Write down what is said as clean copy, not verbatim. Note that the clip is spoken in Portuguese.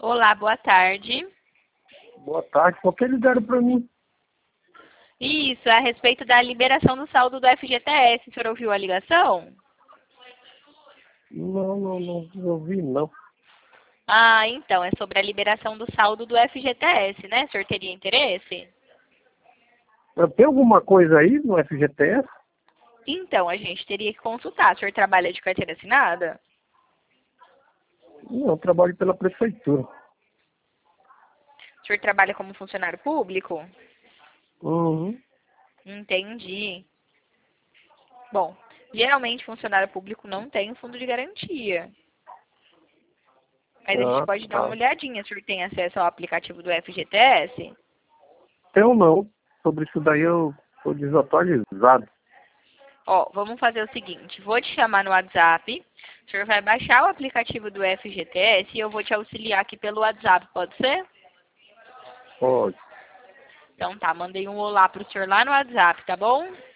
Olá, boa tarde. Boa tarde. Por que ligaram para mim? Isso, é a respeito da liberação do saldo do FGTS. O senhor ouviu a ligação? Não ouvi, não. Ah, então, é sobre a liberação do saldo do FGTS, né? O senhor teria interesse? Tem alguma coisa aí no FGTS? Então, a gente teria que consultar. O senhor trabalha de carteira assinada? Não, eu trabalho pela prefeitura. O senhor trabalha como funcionário público? Uhum. Entendi. Bom, geralmente funcionário público não tem fundo de garantia. Mas a gente Ah, pode dar uma tá. olhadinha. O senhor tem acesso ao aplicativo do FGTS? Eu não. Sobre isso daí eu sou desatualizado. Ó, vamos fazer o seguinte, vou te chamar no WhatsApp, o senhor vai baixar o aplicativo do FGTS e eu vou te auxiliar aqui pelo WhatsApp, pode ser? Pode. Então tá, mandei um olá pro senhor lá no WhatsApp, tá bom?